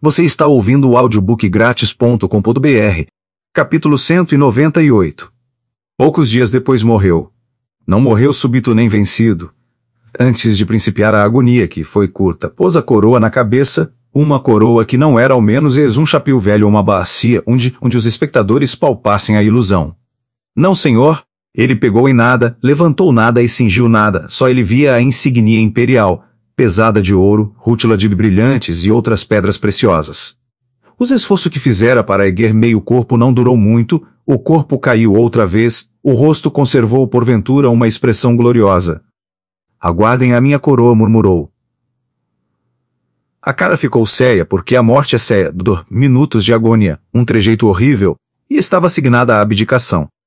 Você está ouvindo o audiobookgratis.com.br. Capítulo 198. Poucos dias depois morreu. Não morreu súbito nem vencido. Antes de principiar a agonia, que foi curta, pôs a coroa na cabeça, uma coroa que não era ao menos um chapéu velho ou uma bacia onde os espectadores palpassem a ilusão. Não, senhor, ele pegou em nada, levantou nada e cingiu nada, só ele via a insígnia imperial, pesada de ouro, rútula de brilhantes e outras pedras preciosas. O esforço que fizera para erguer meio corpo não durou muito, o corpo caiu outra vez, o rosto conservou porventura uma expressão gloriosa. Aguardem a minha coroa, murmurou. A cara ficou séria porque a morte é séria, minutos de agonia, um trejeito horrível, e estava assignada à abdicação.